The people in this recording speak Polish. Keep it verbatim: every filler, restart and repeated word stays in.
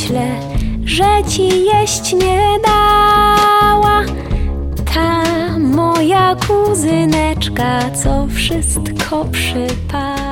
myślę, że ci jeść nie dała ta moja kuzyneczka, co wszystko przypala.